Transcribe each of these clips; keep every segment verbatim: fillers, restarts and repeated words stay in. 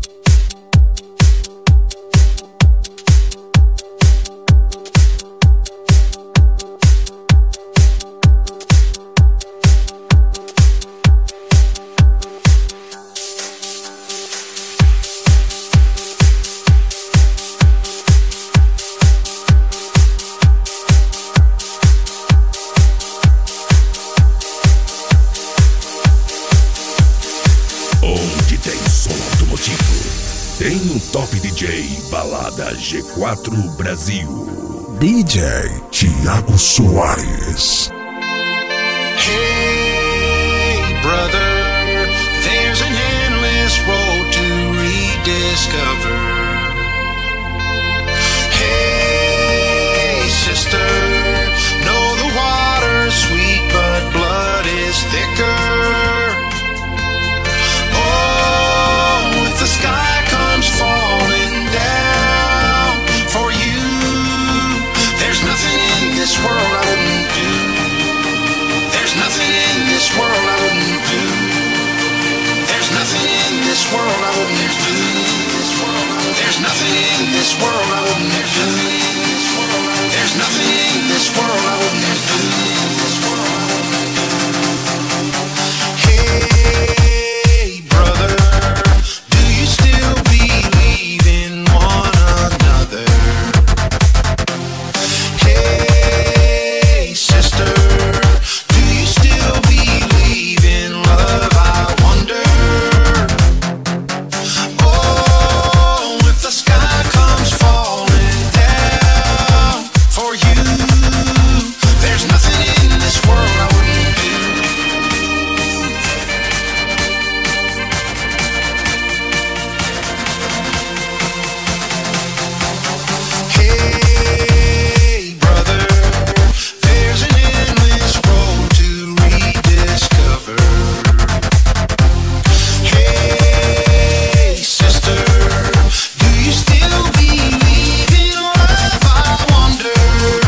Tem um Top D J Balada G quatro Brasil. D J Thiago Soares. Hey brother, there's an endless road to rediscover. Hey sister, know the water's sweet but blood is thicker. Oh, if the sky comes falling down for you, there's nothing in this world I wouldn't do. There's nothing in this world I wouldn't do. There's nothing in this world I wouldn't do. There's nothing in this world I wouldn't do. There's nothing in this world I wouldn't do. Hey brother, do you still believe in one another? Hey sister, do you still believe in love? I wonder. Oh, if the sky comes falling down for you, there's nothing in this world I wouldn't do. Hey brother, there's an endless road to rediscover. Hey sister, do you still believe in love? I wonder.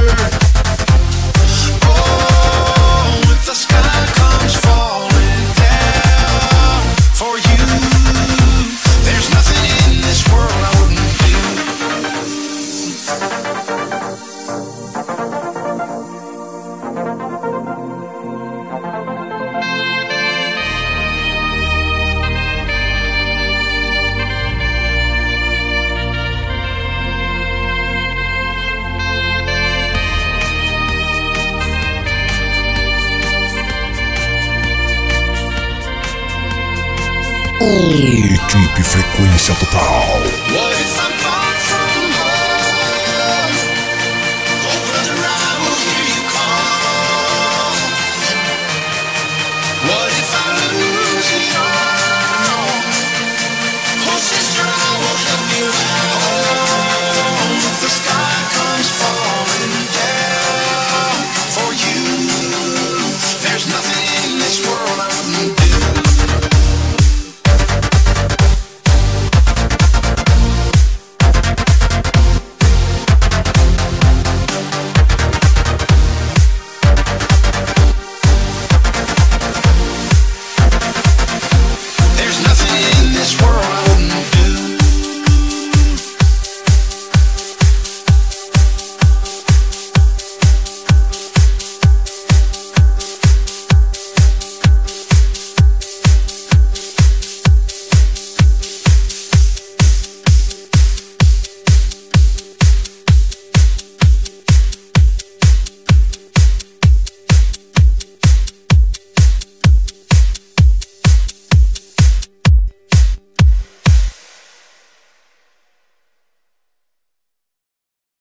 Oh, if the sky comes falling down for you, there's nothing in this world I wouldn't do. Equipe Frequência Total. What if I'm